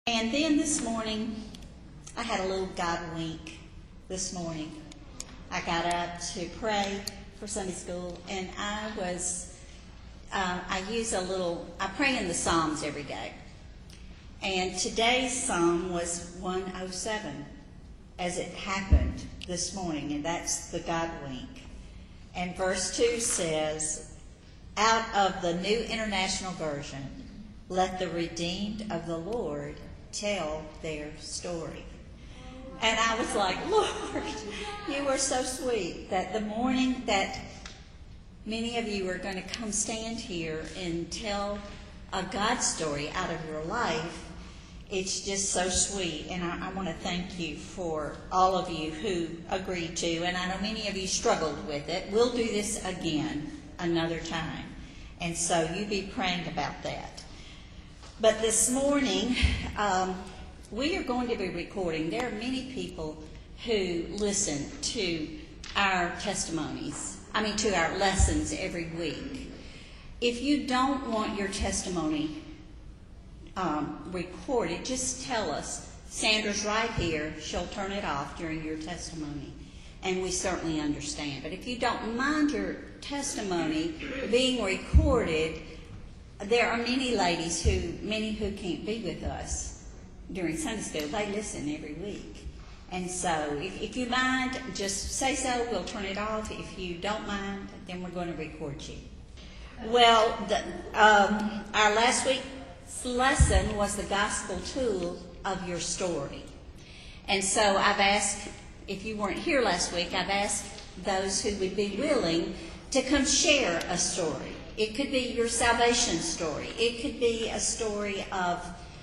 And then this morning, I had a little God wink this morning. I got up to pray for Sunday school, and I pray in the Psalms every day. And today's Psalm was 107, as it happened this morning, and that's the God wink. And verse 2 says, out of the New International Version, let the redeemed of the Lord tell their story. And I was like, Lord, you were so sweet that the morning that many of you are going to come stand here and tell a God story out of your life, it's just so sweet. And I want to thank you for all of you who agreed to, and I know many of you struggled with it. We'll do this again another time. And so you be praying about that. But this morning, we are going to be recording. There are many people who listen to our testimonies, to our lessons every week. If you don't want your testimony recorded, just tell us. Sandra's right here. She'll turn it off during your testimony. And we certainly understand. But if you don't mind your testimony being recorded, there are many ladies who can't be with us during Sunday school. They listen every week. And so if you mind, just say so. We'll turn it off. If you don't mind, then we're going to record you. Well, our last week's lesson was the gospel tool of your story. And so I've asked, if you weren't here last week, I've asked those who would be willing to come share a story. It could be your salvation story. It could be a story of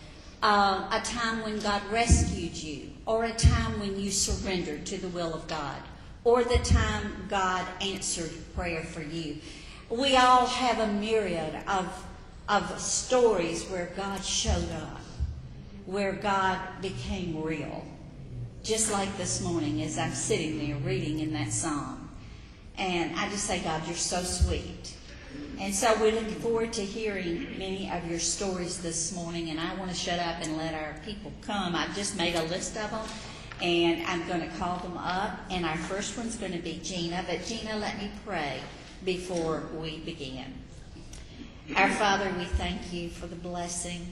a time when God rescued you, or a time when you surrendered to the will of God, or the time God answered prayer for you. We all have a myriad of stories where God showed up, where God became real. Just like this morning as I'm sitting there reading in that psalm. And I just say, God, you're so sweet. And so we're looking forward to hearing many of your stories this morning. And I want to shut up and let our people come. I've just made a list of them, and I'm going to call them up. And our first one's going to be Gina. But Gina, let me pray before we begin. Our Father, we thank you for the blessing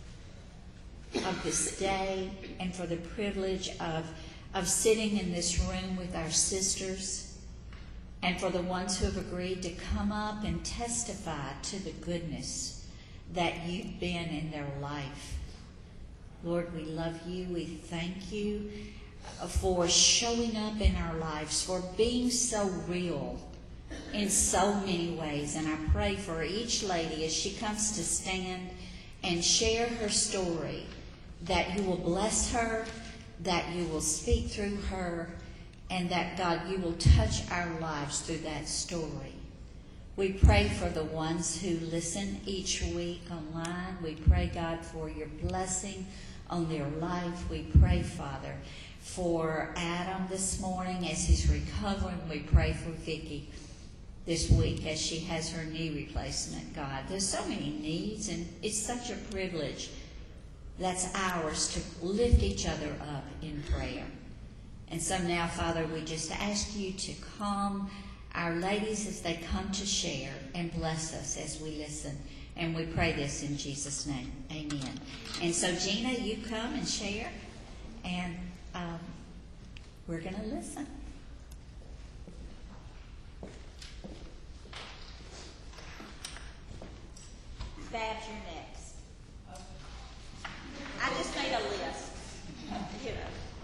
of this day and for the privilege of sitting in this room with our sisters, and for the ones who have agreed to come up and testify to the goodness that you've been in their life. Lord, we love you. We thank you for showing up in our lives, for being so real in so many ways. And I pray for each lady as she comes to stand and share her story, that you will bless her, that you will speak through her, and that, God, you will touch our lives through that story. We pray for the ones who listen each week online. We pray, God, for your blessing on their life. We pray, Father, for Adam this morning as he's recovering. We pray for Vicki this week as she has her knee replacement, God. There's so many needs, and it's such a privilege that's ours to lift each other up in prayer. And so now, Father, we just ask you to calm our ladies as they come to share, and bless us as we listen. And we pray this in Jesus' name. Amen. And so, Gina, you come and share, and we're going to listen. Babs, you're next. I just made a list, you know.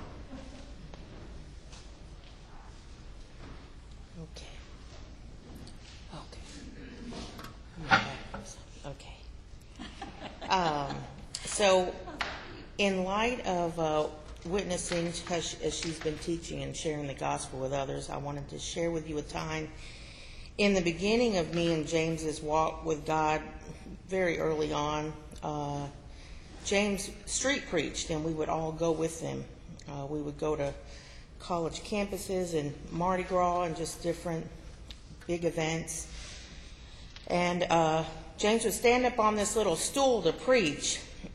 So in light of witnessing as she's been teaching and sharing the gospel with others, I wanted to share with you a time in the beginning of me and James's walk with God. Very early on, James street preached, and we would all go with him. We would go to college campuses and Mardi Gras and just different big events. And James would stand up on this little stool to preach,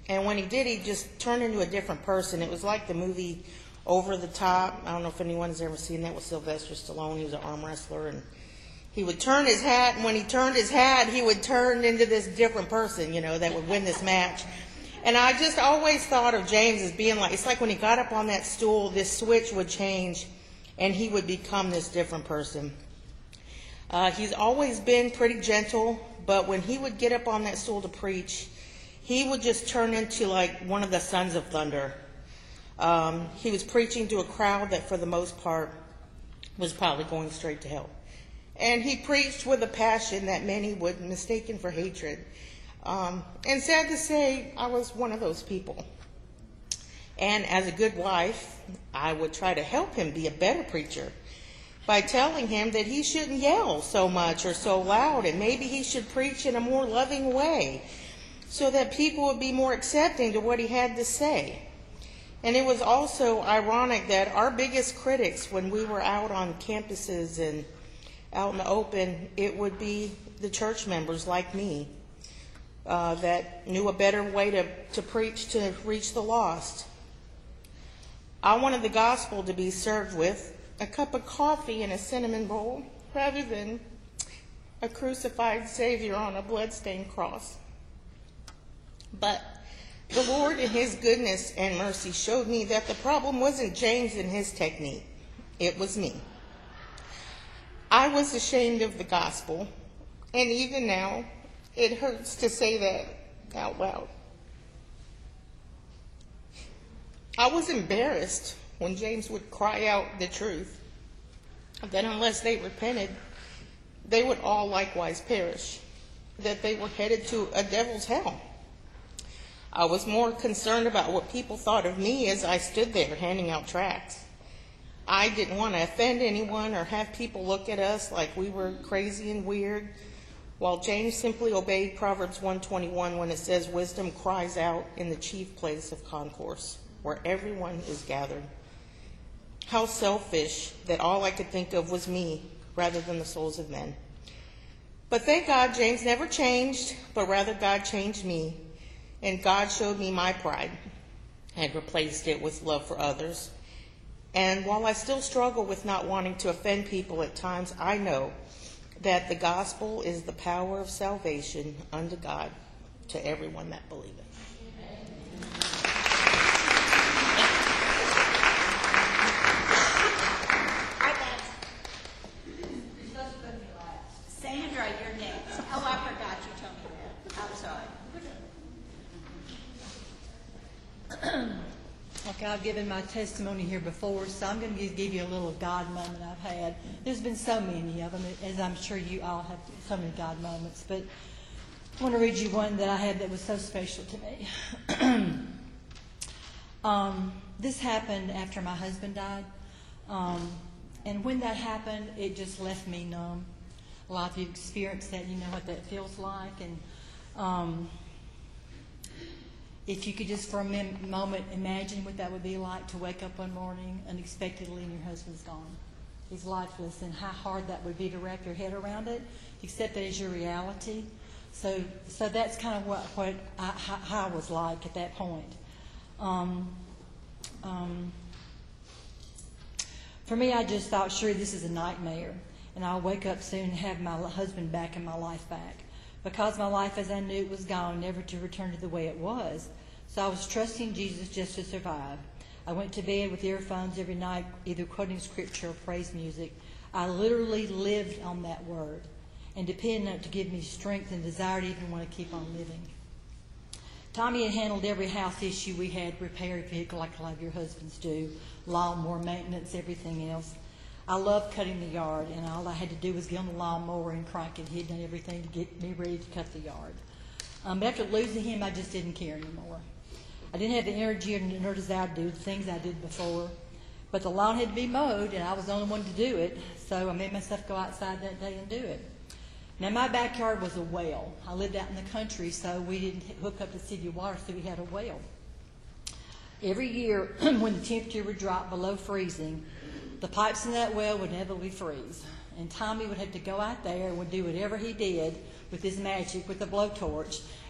And when he did, he just turned into a different person. It was like the movie Over the Top. I don't know if anyone's ever seen that with Sylvester Stallone. He was an arm wrestler, and he would turn his hat, and when he turned his hat, he would turn into this different person, that would win this match. And I just always thought of James as being like, it's like when he got up on that stool, this switch would change, and he would become this different person. He's always been pretty gentle, but when he would get up on that stool to preach, he would just turn into like one of the sons of thunder. He was preaching to a crowd that for the most part was probably going straight to hell. And he preached with a passion that many would mistake for hatred. And sad to say, I was one of those people. And as a good wife, I would try to help him be a better preacher by telling him that he shouldn't yell so much or so loud, and maybe he should preach in a more loving way so that people would be more accepting to what he had to say. And it was also ironic that our biggest critics when we were out on campuses and out in the open, it would be the church members like me that knew a better way to preach to reach the lost. I wanted the gospel to be served with a cup of coffee and a cinnamon roll rather than a crucified Savior on a bloodstained cross. But the Lord in his goodness and mercy showed me that the problem wasn't James and his technique. It was me. I was ashamed of the gospel, and even now, it hurts to say that out loud. I was embarrassed when James would cry out the truth, that unless they repented, they would all likewise perish, that they were headed to a devil's hell. I was more concerned about what people thought of me as I stood there handing out tracts. I didn't want to offend anyone or have people look at us like we were crazy and weird, while James simply obeyed Proverbs 1:21 when it says, "Wisdom cries out in the chief place of concourse, where everyone is gathered." How selfish that all I could think of was me rather than the souls of men. But thank God James never changed, but rather God changed me. And God showed me my pride and replaced it with love for others. And while I still struggle with not wanting to offend people at times, I know that the gospel is the power of salvation unto God to everyone that believeth. Sandra, you're next. Oh, I forgot you told me that. I'm sorry. Okay, I've given my testimony here before, so I'm going to give you a little God moment I've had. There's been so many of them, as I'm sure you all have so many God moments, but I want to read you one that I had that was so special to me. This happened after my husband died, and when that happened, it just left me numb. A lot of you experienced that, you know what that feels like, and if you could just for a moment imagine what that would be like to wake up one morning unexpectedly and your husband's gone. He's lifeless, and how hard that would be to wrap your head around it, accept that as your reality. So that's kind of how I was like at that point. For me, I just thought, sure, this is a nightmare, and I'll wake up soon and have my husband back and my life back. Because my life as I knew it was gone, never to return to the way it was. So I was trusting Jesus just to survive. I went to bed with earphones every night, either quoting scripture or praise music. I literally lived on that word and depended on it to give me strength and desire to even want to keep on living. Tommy had handled every house issue we had, repair a vehicle like a lot of your husbands do, lawnmower maintenance, everything else. I loved cutting the yard, and all I had to do was get on the lawnmower and crank it. He'd done everything to get me ready to cut the yard. But after losing him, I just didn't care anymore. I didn't have the energy or desire to do the things I did before. But the lawn had to be mowed, and I was the only one to do it, so I made myself go outside that day and do it. Now, my backyard was a well. I lived out in the country, so we didn't hook up to city water, so we had a well. Every year, when the temperature would drop below freezing, the pipes in that well would inevitably freeze. And Tommy would have to go out there and would do whatever he did with his magic, with the blowtorch,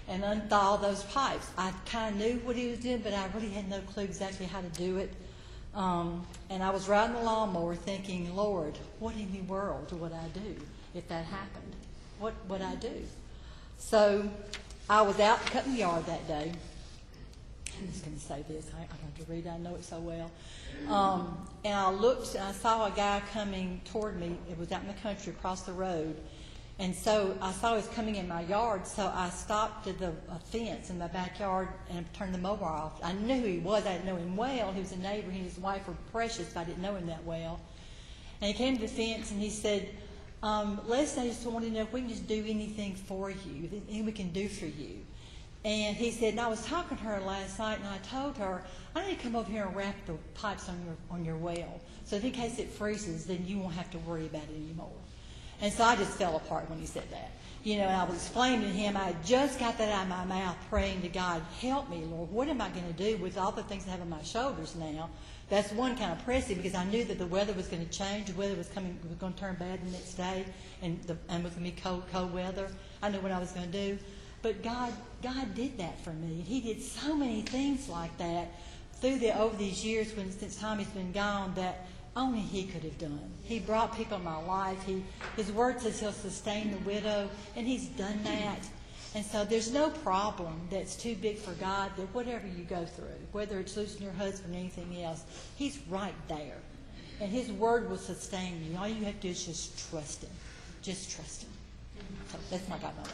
and unthaw those pipes. I kind of knew what he was doing, but I really had no clue exactly how to do it. And I was riding the lawnmower thinking, Lord, what in the world would I do if that happened? What would I do? So I was out cutting the yard that day. I'm just going to say this. I don't have to read it. I know it so well. And I looked, and I saw a guy coming toward me. It was out in the country across the road. And so I saw he was coming in my yard, so I stopped at the fence in my backyard and turned the mower off. I knew who he was. I didn't know him well. He was a neighbor. He and his wife were precious, but I didn't know him that well. And he came to the fence, and he said, Leslie, I just wanted to know if we can just do anything for you, anything we can do for you. And he said, and I was talking to her last night, and I told her, I need to come over here and wrap the pipes on your well, so that in case it freezes, then you won't have to worry about it anymore. And so I just fell apart when he said that. You know, and I was explaining to him, I had just got that out of my mouth, praying to God, help me, Lord. What am I going to do with all the things I have on my shoulders now? That's one kind of pressing, because I knew that the weather was going to change. The weather was going to turn bad the next day, and it was going to be cold weather. I knew what I was going to do. But God did that for me. He did so many things like that over these years since Tommy's been gone that only He could have done. He brought people in my life. His word says He'll sustain the widow, and He's done that. And so there's no problem that's too big for God, that whatever you go through, whether it's losing your husband or anything else, He's right there. And His word will sustain you. All you have to do is just trust Him. Just trust Him. So that's my godmother.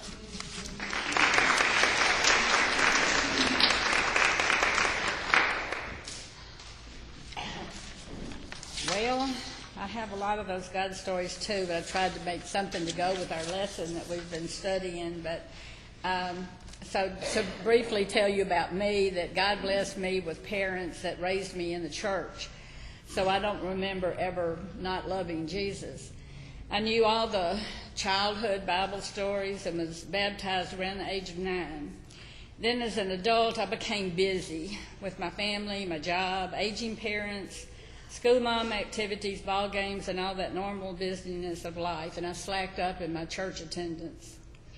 Well, I have a lot of those God stories too, but I tried to make something to go with our lesson that we've been studying. But so to briefly tell you about me, that God blessed me with parents that raised me in the church. So I don't remember ever not loving Jesus. I knew all the childhood Bible stories and was baptized around the age of 9. Then as an adult, I became busy with my family, my job, aging parents, school mom activities, ball games, and all that normal busyness of life, and I slacked up in my church attendance.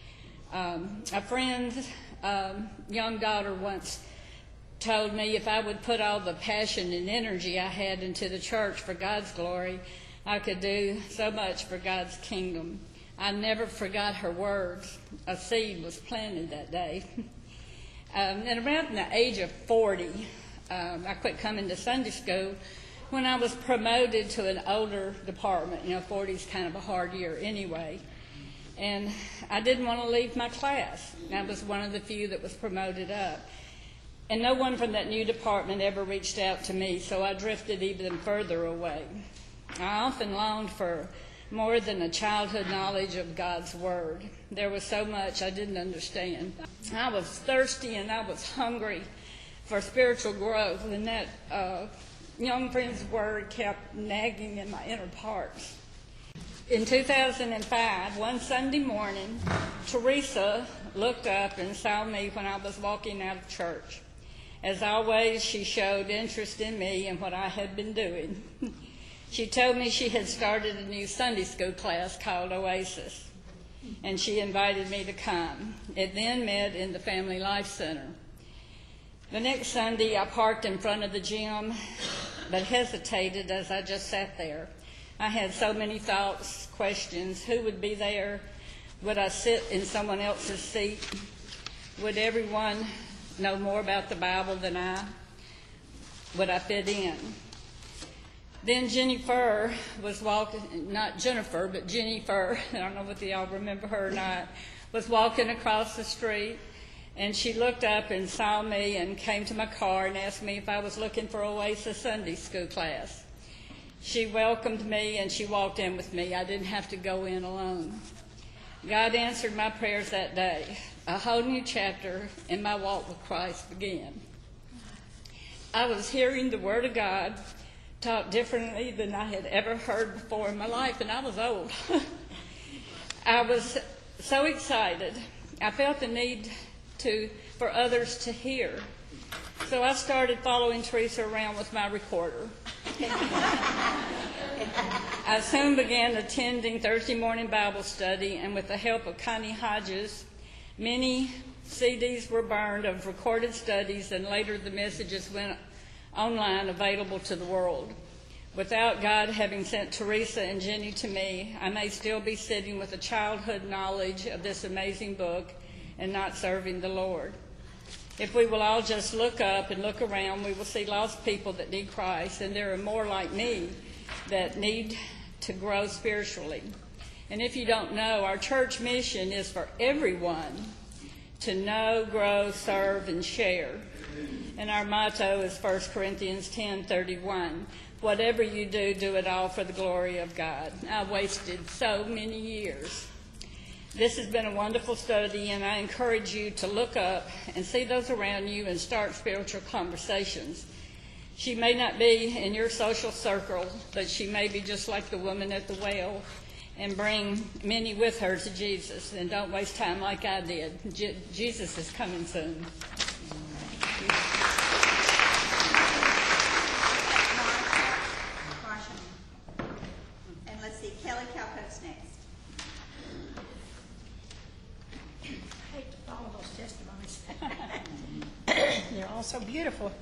A friend's young daughter once told me if I would put all the passion and energy I had into the church for God's glory, I could do so much for God's kingdom. I never forgot her words. A seed was planted that day. And around the age of 40, I quit coming to Sunday school when I was promoted to an older department. 40 is kind of a hard year anyway. And I didn't want to leave my class. I was one of the few that was promoted up. And no one from that new department ever reached out to me, so I drifted even further away. I often longed for more than a childhood knowledge of God's Word. There was so much I didn't understand. I was thirsty and I was hungry for spiritual growth, and that young friend's word kept nagging in my inner parts. In 2005, one Sunday morning, Teresa looked up and saw me when I was walking out of church. As always, she showed interest in me and what I had been doing. She told me she had started a new Sunday school class called Oasis, and she invited me to come. It then met in the Family Life Center. The next Sunday, I parked in front of the gym, but hesitated as I just sat there. I had so many thoughts, questions. Who would be there? Would I sit in someone else's seat? Would everyone know more about the Bible than I? Would I fit in? Then Jennifer was walking, not Jennifer, but Jennifer, I don't know whether y'all remember her or not, was walking across the street, and she looked up and saw me and came to my car and asked me if I was looking for Oasis Sunday school class. She welcomed me and she walked in with me. I didn't have to go in alone. God answered my prayers that day. A whole new chapter in my walk with Christ began. I was hearing the Word of God taught differently than I had ever heard before in my life, and I was old. I was so excited. I felt the need for others to hear. So I started following Teresa around with my recorder. I soon began attending Thursday morning Bible study, and with the help of Connie Hodges, many CDs were burned of recorded studies, and later the messages went online available to the world. Without God having sent Teresa and Jenny to me, I may still be sitting with a childhood knowledge of this amazing book and not serving the Lord. If we will all just look up and look around, we will see lost people that need Christ, and there are more like me that need to grow spiritually. And if you don't know, our church mission is for everyone to know, grow, serve, and share. And our motto is 1 Corinthians 10:31. Whatever you do, do it all for the glory of God. I wasted so many years. This has been a wonderful study, and I encourage you to look up and see those around you and start spiritual conversations. She may not be in your social circle, but she may be just like the woman at the well and bring many with her to Jesus. And don't waste time like I did. Jesus is coming soon. And let's see, Kelly Calco's next. I hate to follow those testimonies. They're all so beautiful.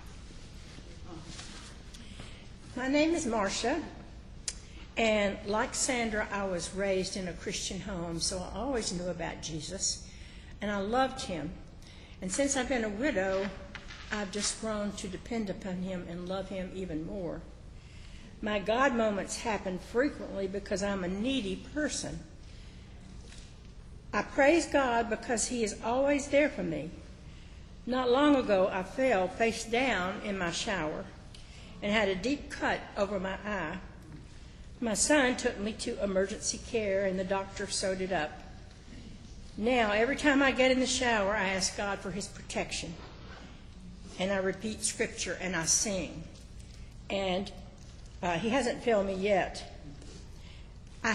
My name is Marcia, and like Sandra, I was raised in a Christian home, so I always knew about Jesus, and I loved him. And since I've been a widow, I've just grown to depend upon him and love him even more. My God moments happen frequently because I'm a needy person. I praise God because he is always there for me. Not long ago, I fell face down in my shower and had a deep cut over my eye. My son took me to emergency care, and the doctor sewed it up. Now, every time I get in the shower, I ask God for his protection, and I repeat scripture, and I sing. And he hasn't failed me yet. I'm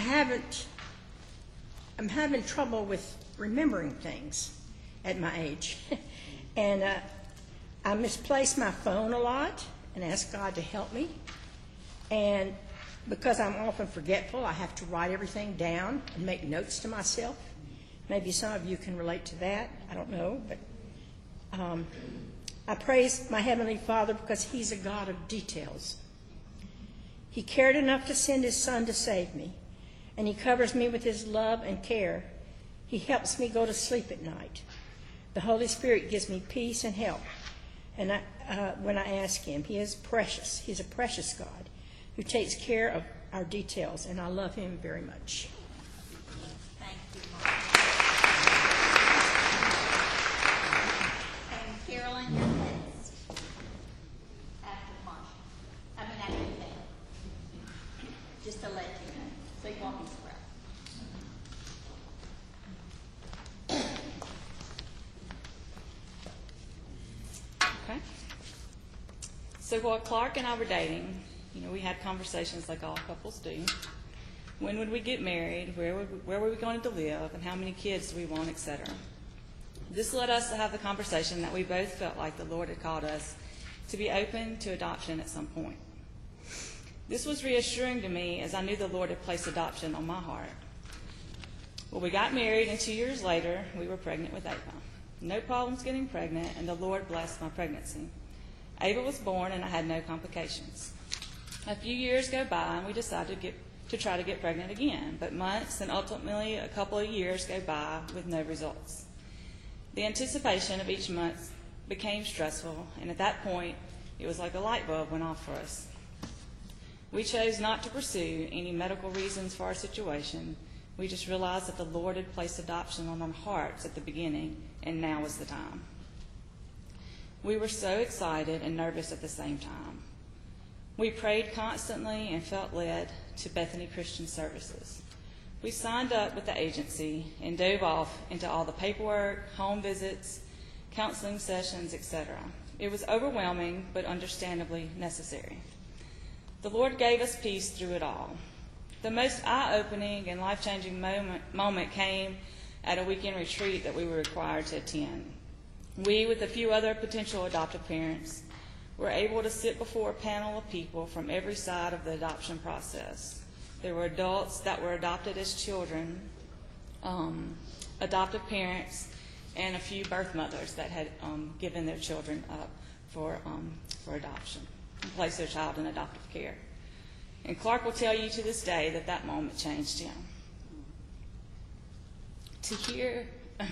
having trouble with remembering things at my age. And I misplace my phone a lot and ask God to help me. And because I'm often forgetful, I have to write everything down and make notes to myself. Maybe some of you can relate to that. I don't know. But I praise my Heavenly Father because he's a God of details. He cared enough to send his Son to save me, and he covers me with his love and care. He helps me go to sleep at night. The Holy Spirit gives me peace and help. And when I ask him, he is precious. He's a precious God who takes care of our details, and I love him very much. Thank you, Mark. And Carolyn, you're next. After Marcia. After Kelly. Just to let you know. Sleepwalking Square. Okay. So while Clark and I were dating, we had conversations like all couples do. When would we get married? Where were we going to live? And how many kids do we want, etc. This led us to have the conversation that we both felt like the Lord had called us to be open to adoption at some point. This was reassuring to me as I knew the Lord had placed adoption on my heart. Well, we got married, and 2 years later, we were pregnant with Ava. No problems getting pregnant, and the Lord blessed my pregnancy. Ava was born, and I had no complications. A few years go by, and we decided to try to get pregnant again, but months and ultimately a couple of years go by with no results. The anticipation of each month became stressful, and at that point, it was like a light bulb went off for us. We chose not to pursue any medical reasons for our situation. We just realized that the Lord had placed adoption on our hearts at the beginning, and now was the time. We were so excited and nervous at the same time. We prayed constantly and felt led to Bethany Christian Services. We signed up with the agency and dove off into all the paperwork, home visits, counseling sessions, etc. It was overwhelming, but understandably necessary. The Lord gave us peace through it all. The most eye-opening and life-changing moment came at a weekend retreat that we were required to attend. We, with a few other potential adoptive parents, were able to sit before a panel of people from every side of the adoption process. There were adults that were adopted as children, adoptive parents, and a few birth mothers that had given their children up for adoption and placed their child in adoptive care. And Clark will tell you to this day that that moment changed him. To hear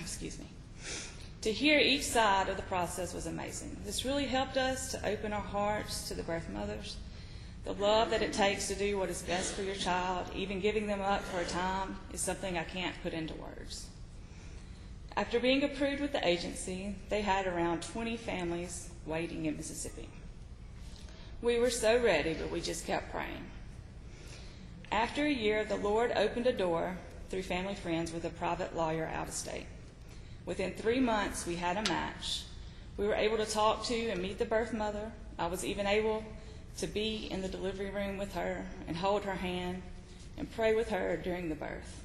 each side of the process was amazing. This really helped us to open our hearts to the birth mothers. The love that it takes to do what is best for your child, even giving them up for a time, is something I can't put into words. After being approved with the agency, they had around 20 families waiting in Mississippi. We were so ready, but we just kept praying. After a year, the Lord opened a door through family friends with a private lawyer out of state. Within 3 months, we had a match. We were able to talk to and meet the birth mother. I was even able to be in the delivery room with her and hold her hand and pray with her during the birth.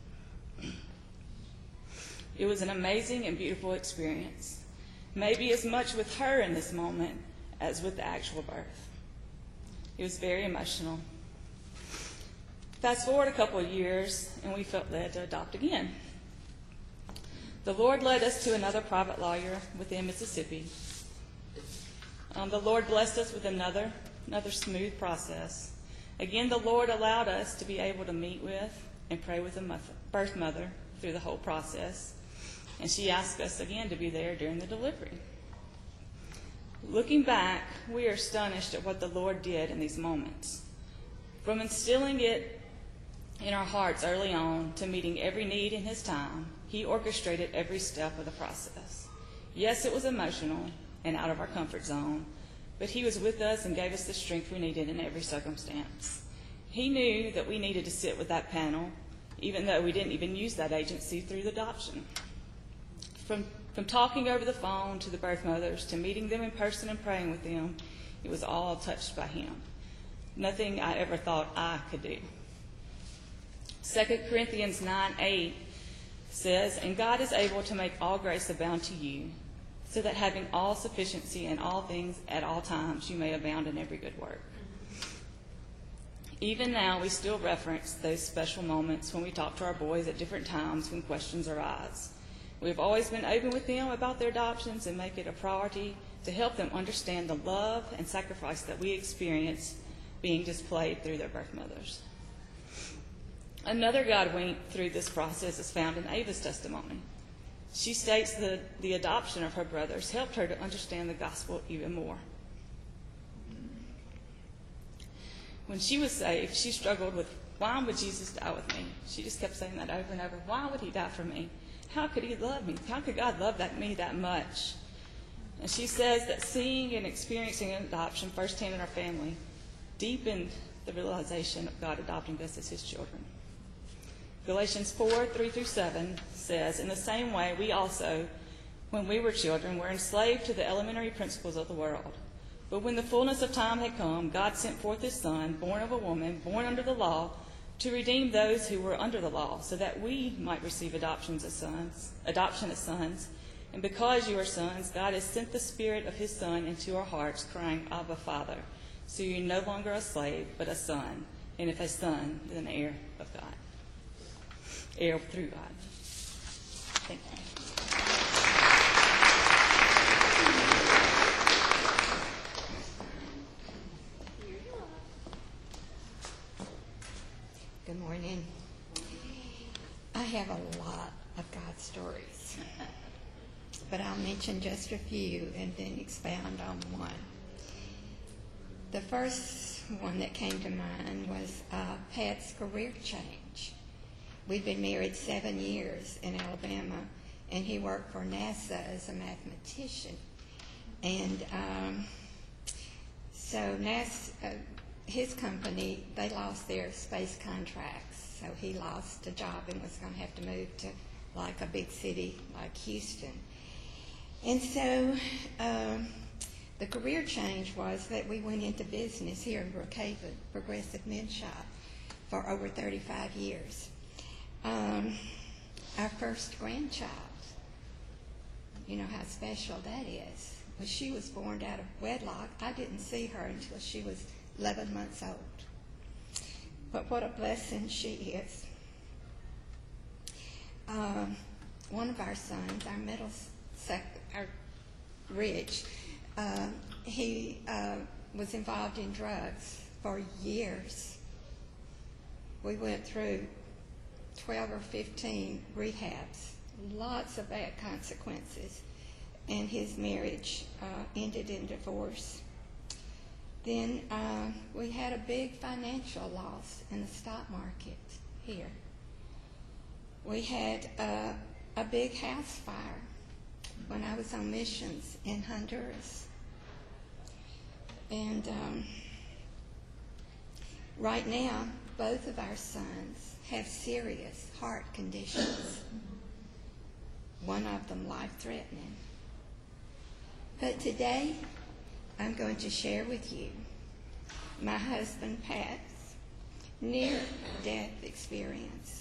It was an amazing and beautiful experience, maybe as much with her in this moment as with the actual birth. It was very emotional. Fast forward a couple of years, and we felt led to adopt again. The Lord led us to another private lawyer within Mississippi. The Lord blessed us with another smooth process. Again, the Lord allowed us to be able to meet with and pray with the birth mother through the whole process. And she asked us again to be there during the delivery. Looking back, we are astonished at what the Lord did in these moments. From instilling it in our hearts early on to meeting every need in His time, He orchestrated every step of the process. Yes, it was emotional and out of our comfort zone, but He was with us and gave us the strength we needed in every circumstance. He knew that we needed to sit with that panel, even though we didn't even use that agency through the adoption. From talking over the phone to the birth mothers to meeting them in person and praying with them, it was all touched by Him. Nothing I ever thought I could do. 2 Corinthians 9:8 says, "And God is able to make all grace abound to you, so that having all sufficiency in all things at all times, you may abound in every good work." Even now, we still reference those special moments when we talk to our boys at different times when questions arise. We've always been open with them about their adoptions and make it a priority to help them understand the love and sacrifice that we experience being displayed through their birth mothers. Another God wink through this process is found in Ava's testimony. She states that the adoption of her brothers helped her to understand the gospel even more. When she was saved, she struggled with, why would Jesus die with me? She just kept saying that over and over. Why would He die for me? How could He love me? How could God love me that much? And she says that seeing and experiencing an adoption firsthand in our family deepened the realization of God adopting us as His children. Galatians 4:3-7 says, "In the same way, we also, when we were children, were enslaved to the elementary principles of the world. But when the fullness of time had come, God sent forth His Son, born of a woman, born under the law, to redeem those who were under the law, so that we might receive adoption as sons. And because you are sons, God has sent the Spirit of His Son into our hearts, crying, Abba, Father. So you're no longer a slave, but a son. And if a son, then an heir of God. Heir through God." Thank you. Good morning. I have a lot of God stories, but I'll mention just a few and then expound on one. The first one that came to mind was Pat's career change. We'd been married 7 years in Alabama, and he worked for NASA as a mathematician. And so NASA, his company, they lost their space contracts, so he lost a job and was going to have to move to like a big city like Houston. And so the career change was that we went into business here in Brookhaven, Progressive Men's Shop, for over 35 years. Our first grandchild, you know how special that is. Well, she was born out of wedlock. I didn't see her until she was 11 months old. But what a blessing she is. one of our sons, our middle our Rich, he was involved in drugs for years. We went through 12 or 15 rehabs, lots of bad consequences, and his marriage ended in divorce. Then we had a big financial loss in the stock market here. We had a big house fire when I was on missions in Honduras. And right now, both of our sons have serious heart conditions, one of them life-threatening. But today, I'm going to share with you my husband Pat's near-death experience.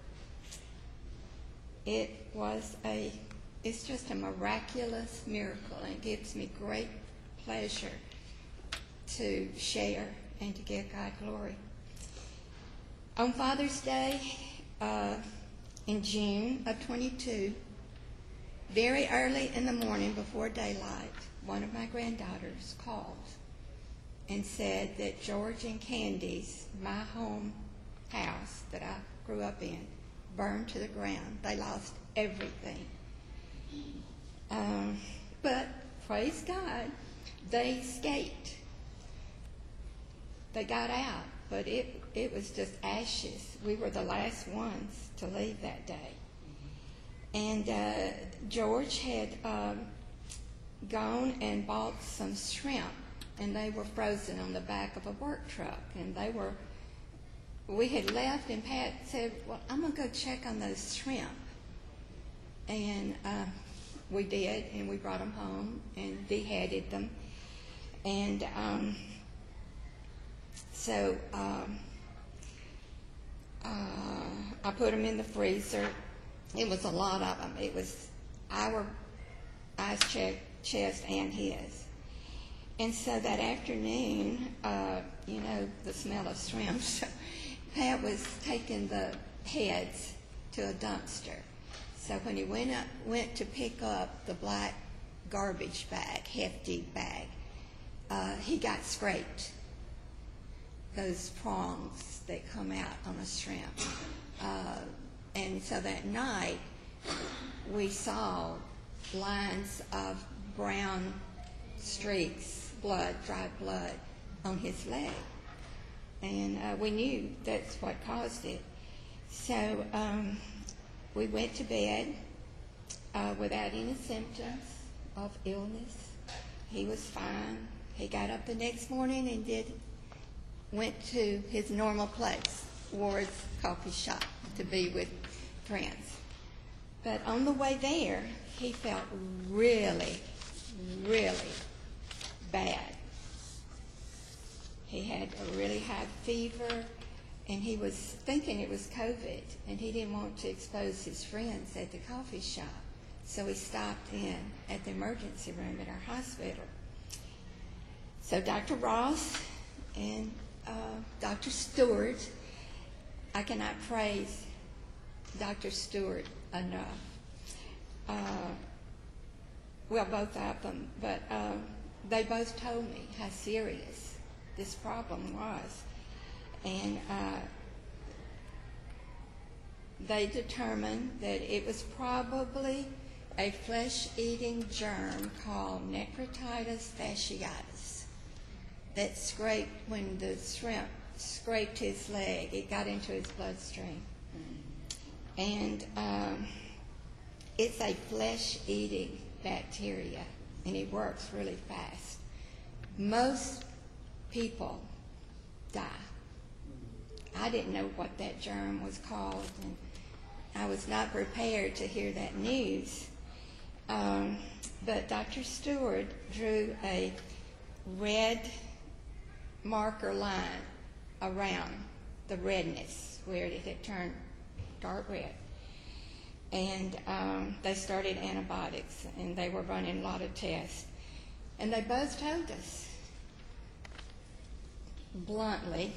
It's just a miraculous miracle, and it gives me great pleasure to share and to give God glory. On Father's Day in June of 22, very early in the morning before daylight, one of my granddaughters called and said that George and Candy's, my home house that I grew up in, burned to the ground. They lost everything. But praise God, they escaped. They got out, but it was just ashes. We were the last ones to leave that day. And George had gone and bought some shrimp, and they were frozen on the back of a work truck. And we had left, and Pat said, well, I'm going to go check on those shrimp. And we did, and we brought them home and beheaded them. And so I put them in the freezer. It was a lot of them. It was our ice chest and his. And so that afternoon, the smell of shrimp, so Pat was taking the heads to a dumpster. So when he went to pick up the black garbage bag, hefty bag, he got scraped. Those prongs that come out on a shrimp. And so that night, we saw lines of brown streaks, dried blood, on his leg. And we knew that's what caused it. So we went to bed without any symptoms of illness. He was fine. He got up the next morning and went to his normal place, Ward's coffee shop, to be with friends. But on the way there, he felt really, really bad. He had a really high fever, and he was thinking it was COVID, and he didn't want to expose his friends at the coffee shop. So he stopped in at the emergency room at our hospital. So Dr. Ross and Dr. Stewart, I cannot praise Dr. Stewart enough. Both of them, but they both told me how serious this problem was. And they determined that it was probably a flesh-eating germ called Necrotitis fasciitis that scraped, when the shrimp scraped his leg, it got into his bloodstream. And it's a flesh-eating bacteria, and it works really fast. Most people die. I didn't know what that germ was called, and I was not prepared to hear that news. But Dr. Stewart drew a red marker line around the redness where it had turned dark red. And they started antibiotics, and they were running a lot of tests. And they both told us bluntly,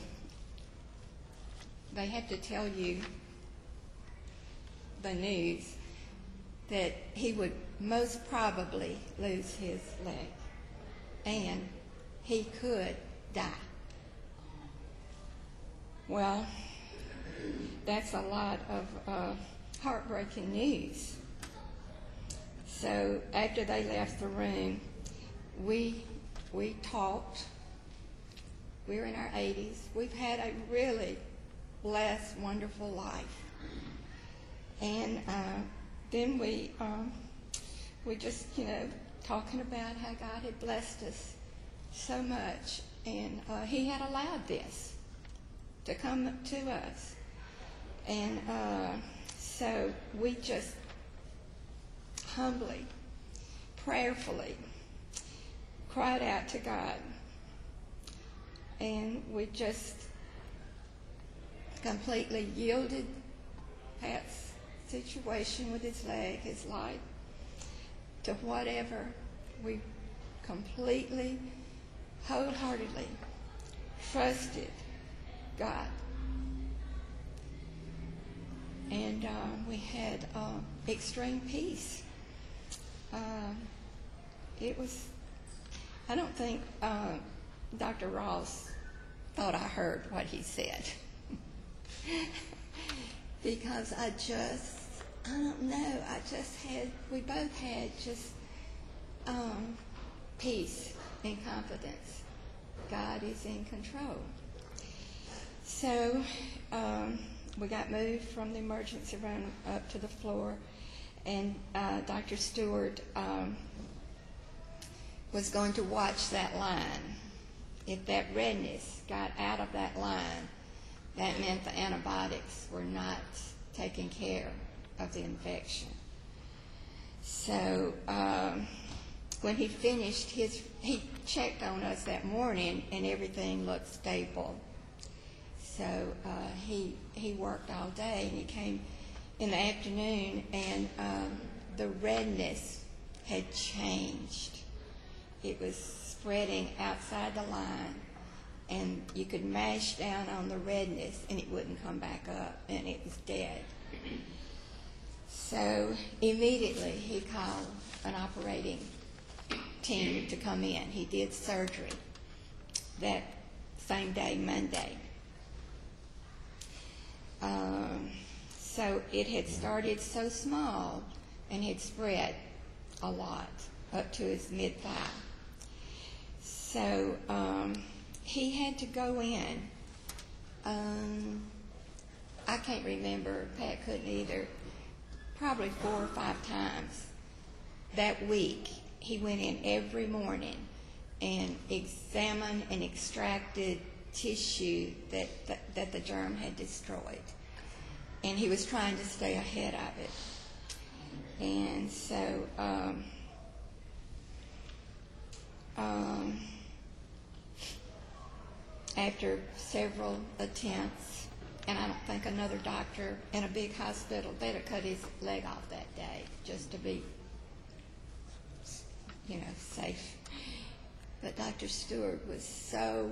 they have to tell you the news. that he would most probably lose his leg, and he could die. Well, that's a lot of heartbreaking news. So after they left the room, we talked. We're in our 80s. We've had a really blessed, wonderful life. And then we just, talking about how God had blessed us so much. And he had allowed this to come to us. And so we just humbly, prayerfully cried out to God. And we just completely yielded Pat's situation with his leg, his life, to whatever. We completely, wholeheartedly trusted God. And we had extreme peace. I don't think Dr. Ross thought I heard what he said. Because I don't know, we both had just peace and confidence. God is in control. So we got moved from the emergency room up to the floor, and Dr. Stewart was going to watch that line. If that redness got out of that line, that meant the antibiotics were not taking care of the infection. So when he finished he checked on us that morning, and everything looked stable. So he worked all day, and he came in the afternoon, and the redness had changed. It was spreading outside the line, and you could mash down on the redness, and it wouldn't come back up, and it was dead. So immediately he called an operating team to come in. He did surgery that same day, Monday. So it had started so small and had spread a lot up to his mid-thigh. So he had to go in. I can't remember, Pat couldn't either, probably 4 or 5 times that week. He went in every morning and examined and extracted tissue that the germ had destroyed. And he was trying to stay ahead of it. And so after several attempts, and I don't think another doctor in a big hospital, they'd have cut his leg off that day just to be, safe. But Dr. Stewart was so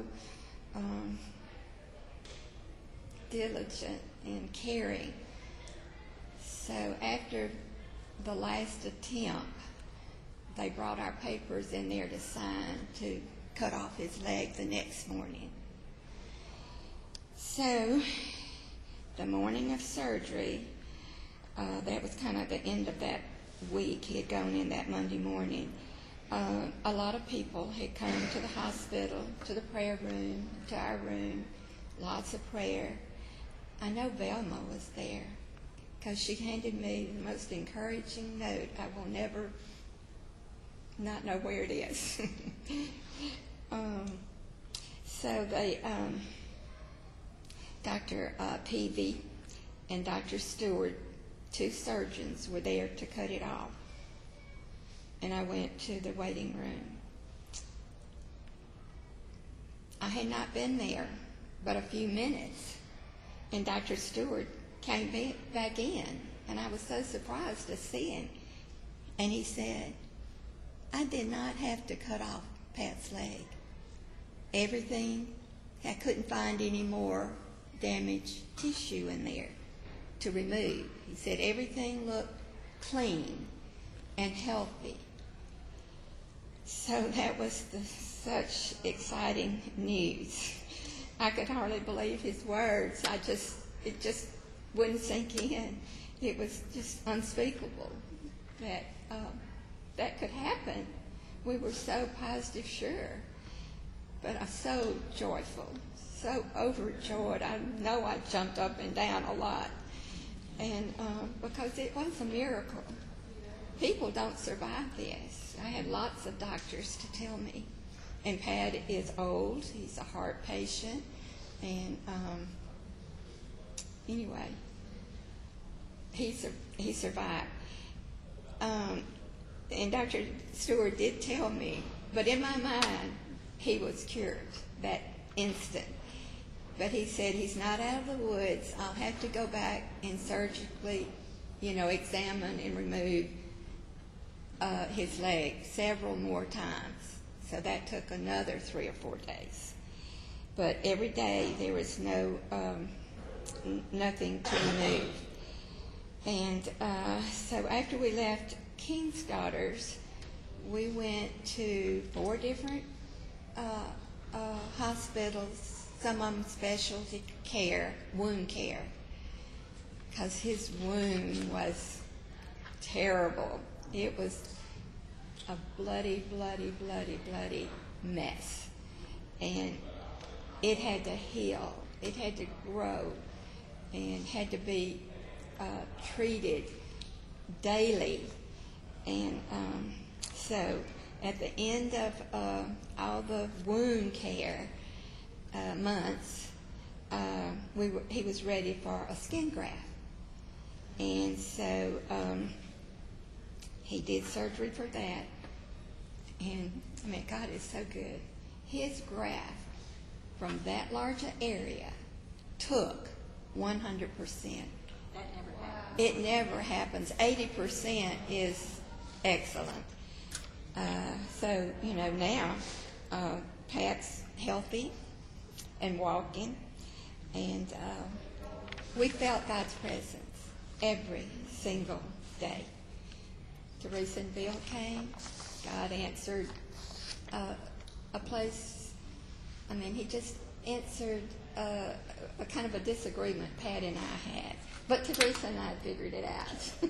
diligent and caring. So after the last attempt, they brought our papers in there to sign to cut off his leg the next morning. So the morning of surgery, that was kind of the end of that week. He had gone in that Monday morning. A lot of people had come to the hospital, to the prayer room, to our room, lots of prayer. I know Velma was there because she handed me the most encouraging note. I will never not know where it is. So they, Dr. Peavy and Dr. Stewart, 2 surgeons, were there to cut it off. And I went to the waiting room. I had not been there but a few minutes, and Dr. Stewart came back in, and I was so surprised to see him. And he said, "I did not have to cut off Pat's leg. Everything, I couldn't find any more damaged tissue in there to remove." He said everything looked clean and healthy. So that was such exciting news. I could hardly believe his words. It just wouldn't sink in. It was just unspeakable that that could happen. We were so positive sure, but I'm so joyful, so overjoyed. I know I jumped up and down a lot, and because it was a miracle. People don't survive this. I had lots of doctors to tell me. And Pat is old. He's a heart patient. And anyway, he survived. And Dr. Stewart did tell me, but in my mind, he was cured that instant. But he said he's not out of the woods. I'll have to go back and surgically, examine and remove his leg several more times. So that took another 3 or 4 days. But every day there was nothing to remove. And so after we left King's Daughters, we went to 4 different hospitals, some of them specialty care, wound care, because his wound was terrible. It was a bloody, bloody, bloody, bloody mess. And it had to heal. It had to grow and had to be treated daily. And so at the end of all the wound care months, he was ready for a skin graft. And so he did surgery for that. And, God is so good. His graft from that large area took 100%. It never happens. 80% is excellent. So, now Pat's healthy and walking. And we felt God's presence every single day. Teresa and Bill came. God answered a place. He just answered a kind of a disagreement Pat and I had. But Teresa and I figured it out.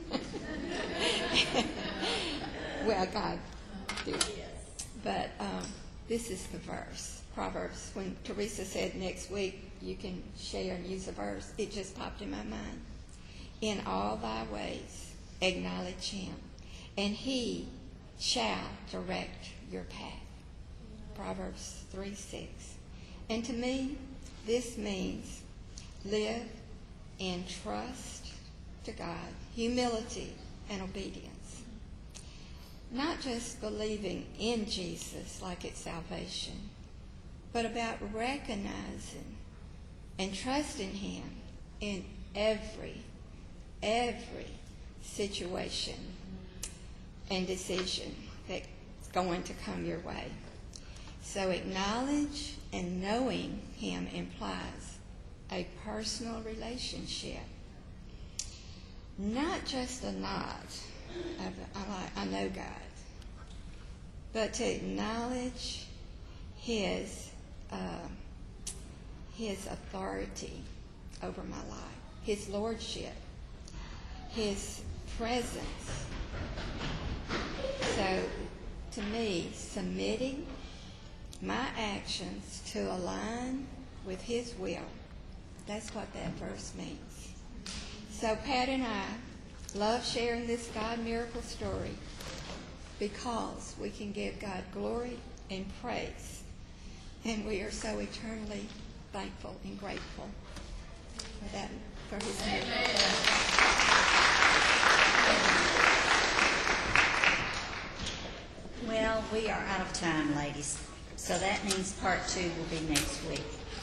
Well, God did. But this is the verse, Proverbs. When Teresa said next week you can share and use a verse, it just popped in my mind. In all thy ways acknowledge him, and he shall direct your path. Proverbs 3:6. And to me, this means live in trust to God, humility, and obedience. Not just believing in Jesus like it's salvation, but about recognizing and trusting him in every situation and decision that's going to come your way. So acknowledge and knowing him implies a personal relationship. Not just a nod of, I know God, but to acknowledge his authority over my life, his lordship, his presence. So to me, submitting my actions to align with his will, that's what that verse means. So Pat and I love sharing this God miracle story because we can give God glory and praise. And we are so eternally thankful and grateful for that, for his miracle. Well, we are out of time, ladies. So that means part 2 will be next week.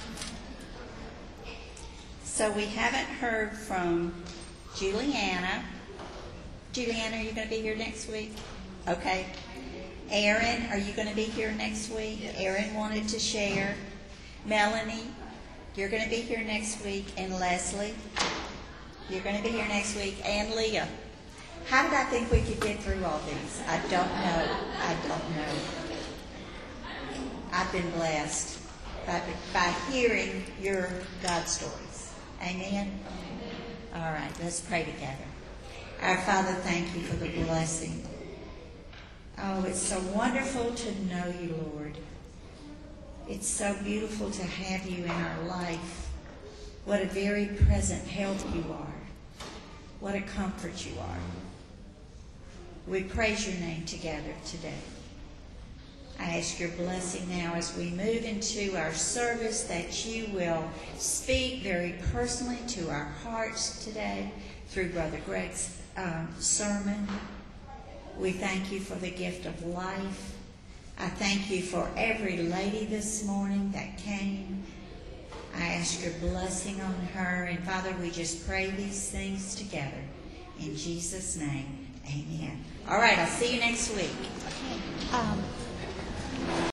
So we haven't heard from Juliana. Juliana, are you going to be here next week? Okay. Aaron, are you going to be here next week? Yes. Aaron wanted to share. Melanie, you're going to be here next week. And Leslie, you're going to be here next week. And Leah. How did I think we could get through all these? I don't know. I don't know. I've been blessed by hearing your God stories. Amen? All right, let's pray together. Our Father, thank you for the blessing. Oh, it's so wonderful to know you, Lord. It's so beautiful to have you in our life. What a very present help you are. What a comfort you are. We praise your name together today. I ask your blessing now as we move into our service, that you will speak very personally to our hearts today through Brother Greg's sermon. We thank you for the gift of life. I thank you for every lady this morning that came. I ask your blessing on her. And Father, we just pray these things together. In Jesus' name, amen. All right, I'll see you next week.